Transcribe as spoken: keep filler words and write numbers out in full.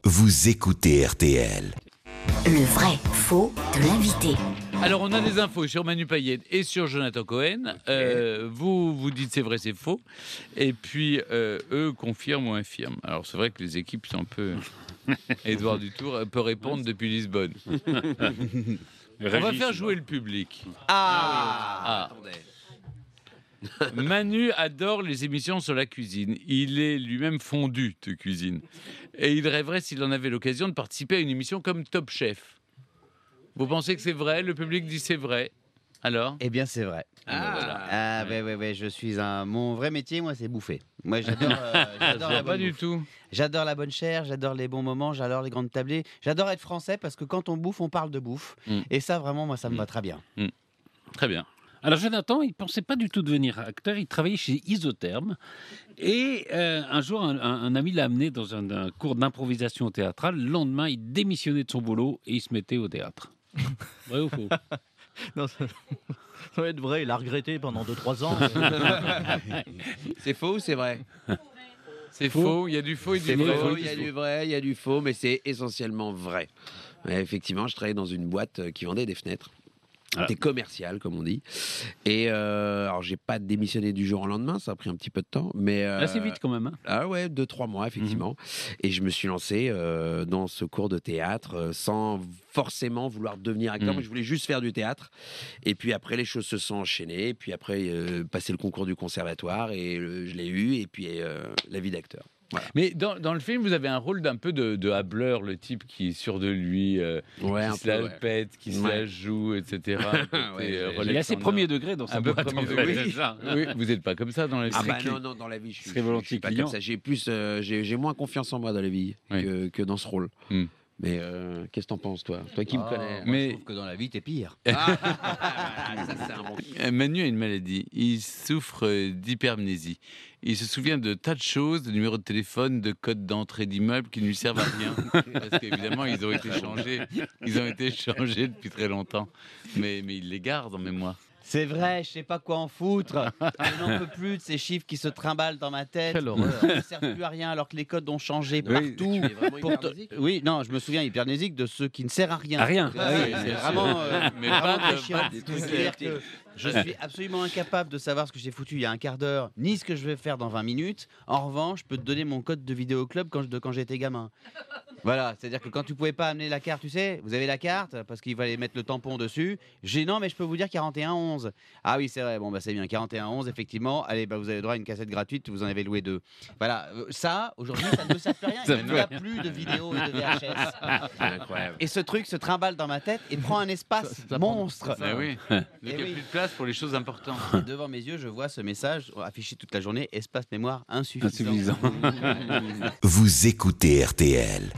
Vous écoutez R T L. Le vrai faux de l'invité. Alors, on a des infos sur Manu Payet et sur Jonathan Cohen. Euh, vous, vous dites c'est vrai, c'est faux. Et puis, euh, eux confirment ou infirment. Alors, c'est vrai que les équipes sont un peu... Édouard Dutour peut répondre depuis Lisbonne. On va faire jouer le public. Ah, ah. Manu adore les émissions sur la cuisine. Il est lui-même fondu de cuisine. Et il rêverait, s'il en avait l'occasion, de participer à une émission comme Top Chef. Vous pensez que c'est vrai? Le public dit c'est vrai. Alors? Eh bien, c'est vrai. Ah, voilà. Ah, ouais, ouais, ouais, je suis un... Mon vrai métier, moi, c'est bouffer. Moi, j'adore, euh, j'adore la Pas bonne du bouffe. tout. J'adore la bonne chair, j'adore les bons moments, j'adore les grandes tablées. J'adore être français parce que quand on bouffe, on parle de bouffe. Mm. Et ça, vraiment, moi, ça me Mm. va très bien. Mm. Très bien. Alors Jonathan, il ne pensait pas du tout devenir acteur, il travaillait chez Isotherme. Et euh, un jour, un, un- un ami l'a amené dans un, un cours d'improvisation théâtrale. Le lendemain, il démissionnait de son boulot et il se mettait au théâtre. Vrai ou faux? Non, ça, ça va être vrai, il a regretté pendant deux trois ans. C'est faux ou c'est vrai? C'est faux. Il y a du faux et du C'est vrai. faux, il y a du vrai, il y a du faux, mais c'est essentiellement vrai. Ouais, effectivement, je travaillais dans une boîte euh, qui vendait des fenêtres. C'était commercial, comme on dit. Et euh, alors, j'ai pas démissionné du jour au lendemain, ça a pris un petit peu de temps. Mais, euh, Assez vite quand même. Hein. Ah ouais, deux, trois mois, effectivement. Et je me suis lancé euh, dans ce cours de théâtre euh, sans forcément vouloir devenir acteur. Mhm. Moi, je voulais juste faire du théâtre. Et puis après, les choses se sont enchaînées. Et puis après, euh, passer le concours du conservatoire. Et euh, je l'ai eu. Et puis, euh, la vie d'acteur. Voilà. Mais dans, dans le film, vous avez un rôle d'un peu de, de hableur, le type qui est sûr de lui, euh, Ouais, un qui se peu, la ouais. pète, qui se Ouais. la joue, et cetera. Un côté, Ouais, euh, j'ai- Rolex Il est assez en premier or. degré dans sa Un peu boîte. premier en fait, degré. c'est ça. Oui, vous n'êtes pas comme ça dans les Ah films. bah non, non, dans la vie, je suis, Très je- je volontiers suis pas client. comme ça. J'ai plus, euh, j'ai, j'ai moins confiance en moi dans la vie Oui. que, que dans ce rôle. Hmm. Mais euh, qu'est-ce que t'en penses, toi? Toi qui me Oh, connais. moi, Mais- je trouve que dans la vie, t'es pire. Ah, ça, c'est un bon. Euh, Manu a une maladie. Il souffre euh, d'hypermnésie. Il se souvient de tas de choses, de numéros de téléphone, de codes d'entrée d'immeubles qui ne lui servent à rien. Parce qu'évidemment, ils ont été changés. Ils ont été changés depuis très longtemps. Mais, mais il les garde en mémoire. C'est vrai, je sais pas quoi en foutre. Je n'en peux plus de ces chiffres qui se trimballent dans ma tête. Quelle horreur. Qui ne servent plus à rien alors que les codes ont changé Oui, partout. Tu es vraiment Pour te- hypermnésique? Oui, non, je me souviens hypermnésique de ceux qui ne servent à rien. À rien. Ah oui, Ah oui, c'est bien vraiment, sûr. euh, Mais vraiment pas de- très chiant. pas de trucs C'est-à-dire électriques. que je suis absolument incapable de savoir ce que j'ai foutu il y a un quart d'heure, ni ce que je vais faire dans vingt minutes. En revanche, je peux te donner mon code de vidéo club quand je- de quand j'étais gamin. Voilà, c'est-à-dire que quand tu pouvais pas amener la carte, tu sais, vous avez la carte parce qu'il fallait mettre le tampon dessus. J'ai non, mais je peux vous dire quarante et un onze. Ah oui, c'est vrai. Bon bah c'est bien, quarante et un onze effectivement. Allez, bah vous avez droit à une cassette gratuite, vous en avez loué deux. Voilà, Euh, ça aujourd'hui ça ne me sert plus rien. Ça Il me n'y a plus de vidéos et de V H S. C'est incroyable. Et ce truc se trimballe dans ma tête et prend un espace monstre. Mais oui. Donc, il n'y a oui. plus de place pour les choses importantes. Et devant mes yeux, je vois ce message affiché toute la journée, espace mémoire insuffisant. Insuffisant. Vous écoutez R T L.